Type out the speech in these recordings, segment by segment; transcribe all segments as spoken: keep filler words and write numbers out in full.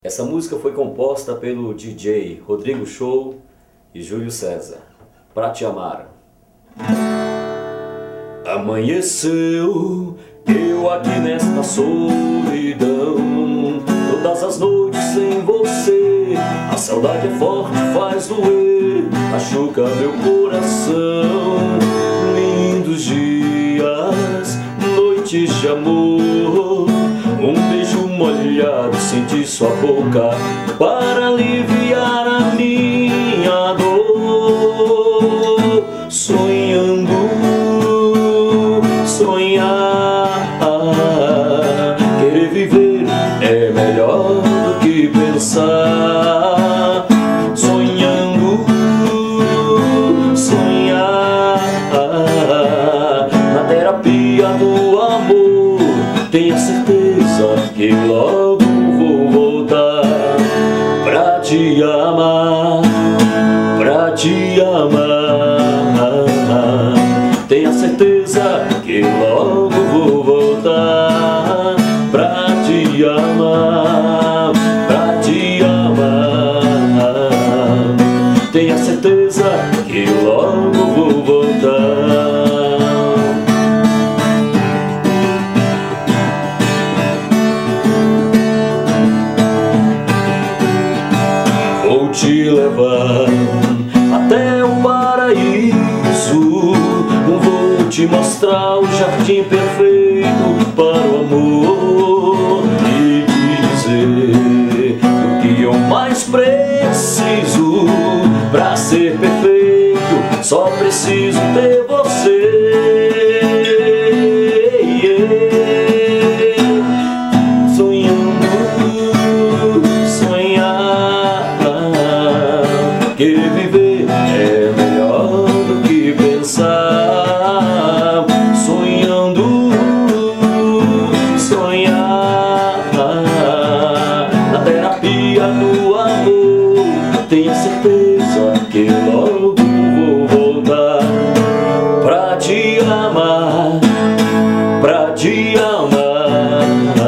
Essa música foi composta pelo D J Rodrigo Show e Júlio César. Pra te amar. Amanheceu, eu aqui nesta solidão, todas as noites sem você, a saudade é forte, faz doer, machuca meu coração. Lindos dias, noites de amor, um beijo molhado, sentir sua boca para aliviar a minha dor. Sonhando, sonhar, querer viver é melhor do que pensar. Sonhando, sonhar, na terapia do amor, tenha certeza que logo vou voltar pra te amar, pra te amar. Tenha certeza que logo vou voltar pra te amar, pra te amar. Tenha certeza que logo vou voltar. Vou te levar até o paraíso, vou te mostrar o jardim perfeito para o amor e te dizer o que eu mais preciso pra ser perfeito. Só preciso ter você. Querer viver é melhor do que pensar. Sonhando, sonhar, na terapia do amor, tenha certeza que logo vou voltar pra te amar, pra te amar.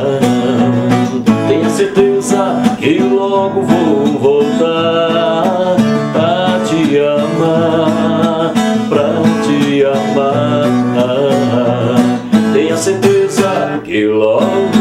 Tenha certeza que logo vou voltar pra te amar, pra te amar. Tenha certeza que logo